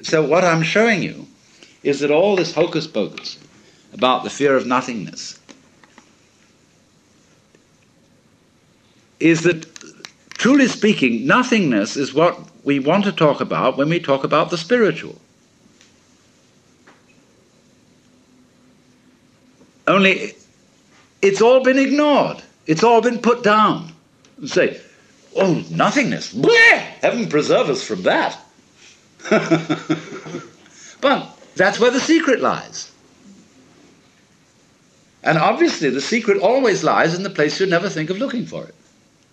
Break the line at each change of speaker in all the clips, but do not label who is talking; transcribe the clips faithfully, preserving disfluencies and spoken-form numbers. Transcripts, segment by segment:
So what I'm showing you is that all this hocus pocus about the fear of nothingness is that, truly speaking, nothingness is what we want to talk about when we talk about the spiritual. Only it's all been ignored. It's all been put down. And say, oh, nothingness. Bleh! Heaven preserve us from that. But that's where the secret lies. And obviously the secret always lies in the place you never think of looking for it.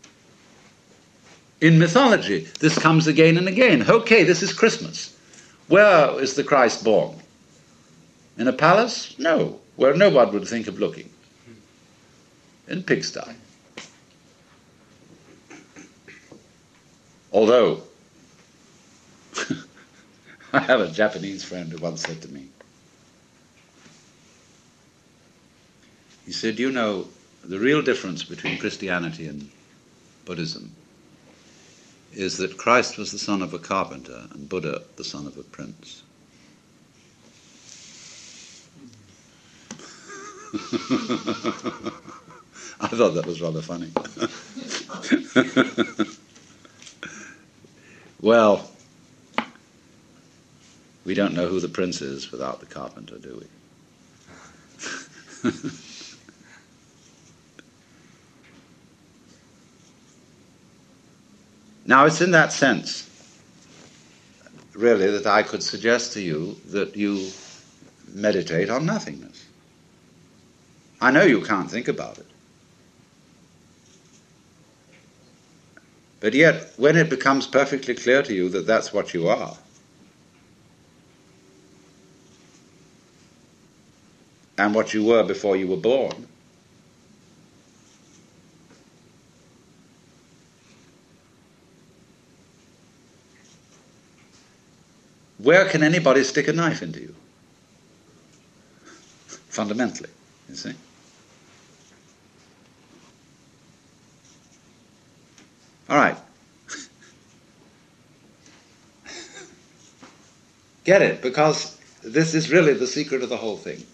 In mythology, this comes again and again. Okay, this is Christmas. Where is the Christ born? In a palace? No. Where no one would think of looking. In pigsty. Although, I have a Japanese friend who once said to me, he said, you know, the real difference between Christianity and Buddhism is that Christ was the son of a carpenter and Buddha the son of a prince. I thought that was rather funny. Well, we don't know who the prince is without the carpenter, do we? Now, it's in that sense, really, that I could suggest to you that you meditate on nothingness. I know you can't think about it. But yet, when it becomes perfectly clear to you that that's what you are, and what you were before you were born, where can anybody stick a knife into you? Fundamentally, you see? All right. Get it, because this is really the secret of the whole thing.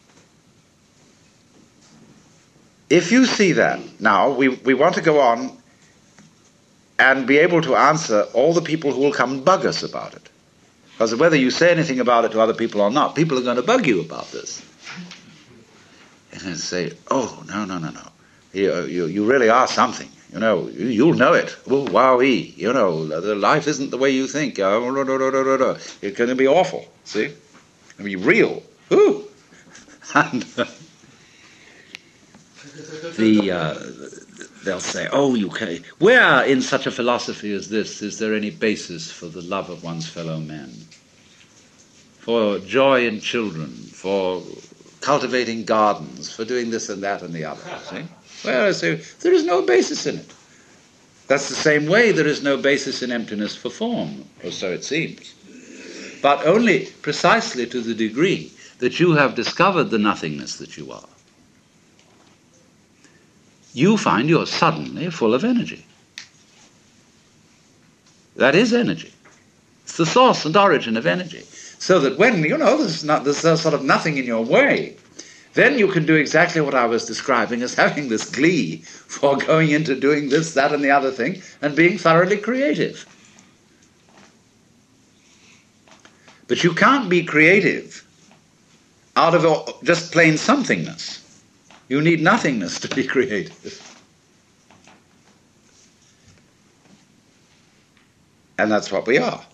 If you see that, now, we, we want to go on and be able to answer all the people who will come and bug us about it. Because whether you say anything about it to other people or not, people are going to bug you about this. And say, oh, no, no, no, no. You, you, you really are something. You know, you, you'll know it. Oh, wowee. You know, the life isn't the way you think. Uh, no, no, no, no, no, no. It's going to be awful. See? It's going to be real. Ooh. And uh, the, uh, they'll say, oh, you can. Where in such a philosophy as this is there any basis for the love of one's fellow men? For joy in children, for cultivating gardens, for doing this and that and the other. See? Well, I say, there is no basis in it. That's the same way there is no basis in emptiness for form, or so it seems. But only precisely to the degree that you have discovered the nothingness that you are, you find you're suddenly full of energy. That is energy. It's the source and origin of energy. So that when, you know, there's, not, there's sort of nothing in your way, then you can do exactly what I was describing as having this glee for going into doing this, that, and the other thing, and being thoroughly creative. But you can't be creative out of just plain somethingness. You need nothingness to be creative. And that's what we are.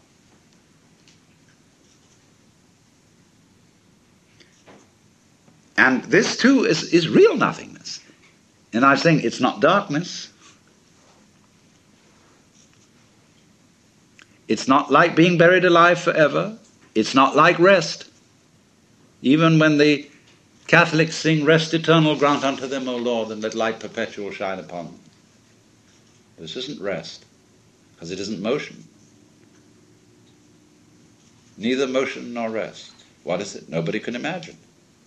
And this too is, is real nothingness. And I'm saying it's not darkness. It's not like being buried alive forever. It's not like rest. Even when the Catholics sing, rest eternal grant unto them, O Lord, and let light perpetual shine upon them. This isn't rest, because it isn't motion. Neither motion nor rest. What is it? Nobody can imagine.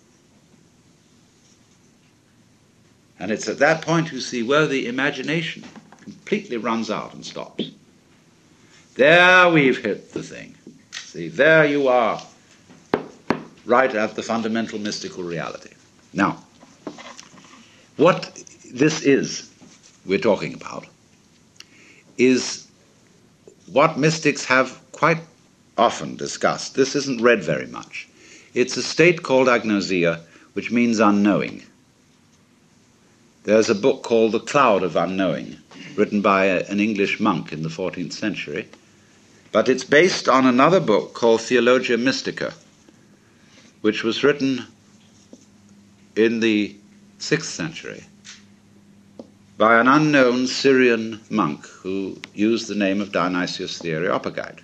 And it's at that point, you see, where the imagination completely runs out and stops. There we've hit the thing. See, there you are, right at the fundamental mystical reality. Now, what this is we're talking about is what mystics have quite often discussed. This isn't read very much. It's a state called agnosia, which means unknowing. There's a book called The Cloud of Unknowing, written by a, an English monk in the fourteenth century, but it's based on another book called Theologia Mystica, which was written in the sixth century by an unknown Syrian monk who used the name of Dionysius the Areopagite.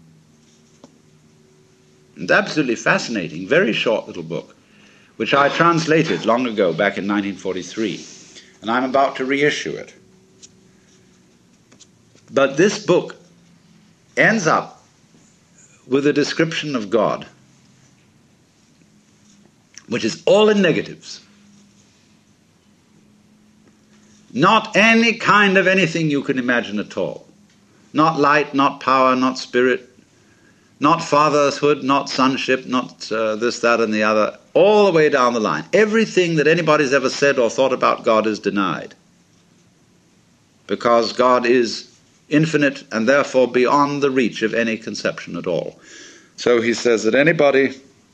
It's absolutely fascinating, very short little book, which I translated long ago, back in nineteen forty-three, and I'm about to reissue it. But this book ends up with a description of God, which is all in negatives. Not any kind of anything you can imagine at all. Not light, not power, not spirit, not fatherhood, not sonship, not uh, this, that, and the other, all the way down the line. Everything that anybody's ever said or thought about God is denied, because God is infinite and therefore beyond the reach of any conception at all. So he says that anybody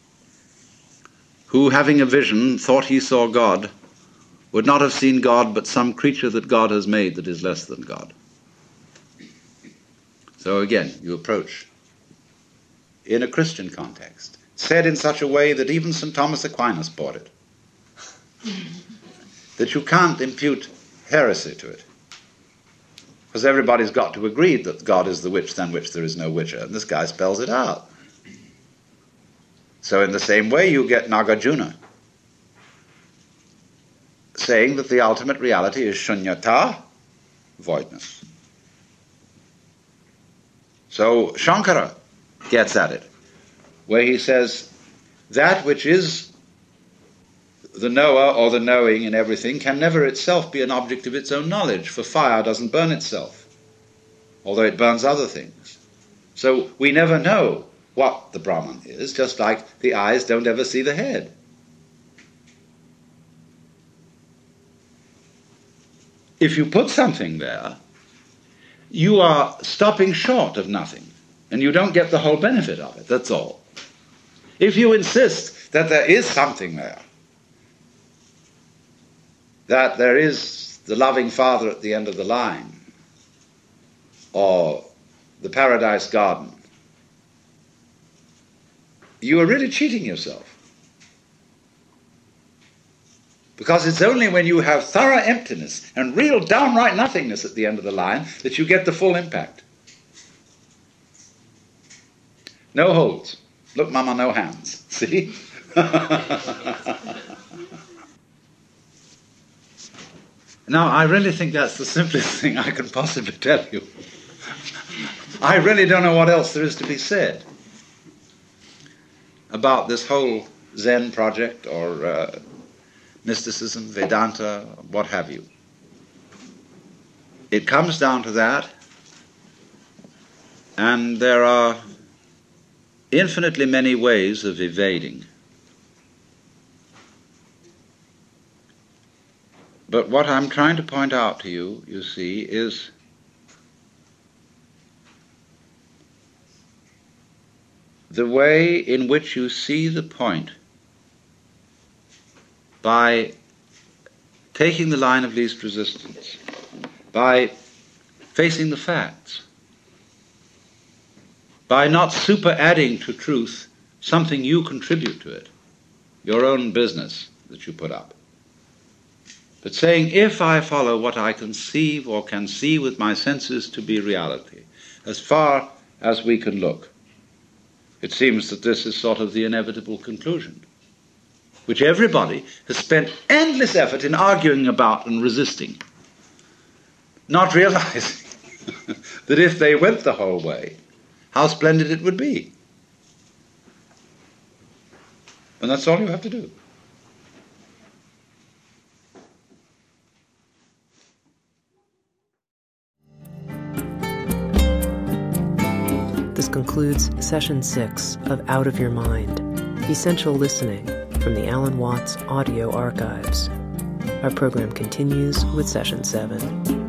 who, having a vision, thought he saw God, would not have seen God but some creature that God has made that is less than God. So again, you approach in a Christian context, said in such a way that even Saint Thomas Aquinas bought it, that you can't impute heresy to it, because everybody's got to agree that God is the which than which there is no whicher, and this guy spells it out. So in the same way you get Nagarjuna saying that the ultimate reality is shunyata, voidness. So Shankara gets at it, where he says that which is the knower or the knowing in everything can never itself be an object of its own knowledge, for fire doesn't burn itself, although it burns other things. So we never know what the Brahman is, just like the eyes don't ever see the head. If you put something there, you are stopping short of nothing, and you don't get the whole benefit of it, that's all. If you insist that there is something there, that there is the loving Father at the end of the line, or the paradise garden, you are really cheating yourself. Because it's only when you have thorough emptiness and real downright nothingness at the end of the line that you get the full impact. No holes. Look, Mama, no hands. See? Now, I really think that's the simplest thing I can possibly tell you. I really don't know what else there is to be said about this whole Zen project or uh, mysticism, Vedanta, what have you. It comes down to that, and there are infinitely many ways of evading. But what I'm trying to point out to you, you see, is the way in which you see the point by taking the line of least resistance, by facing the facts, by not super-adding to truth something you contribute to it, your own business that you put up, but saying, if I follow what I conceive or can see with my senses to be reality, as far as we can look, it seems that this is sort of the inevitable conclusion, which everybody has spent endless effort in arguing about and resisting, not realizing that if they went the whole way, how splendid it would be. And that's all you have to do.
This concludes Session six of Out of Your Mind, Essential Listening from the Alan Watts Audio Archives. Our program continues with Session seven.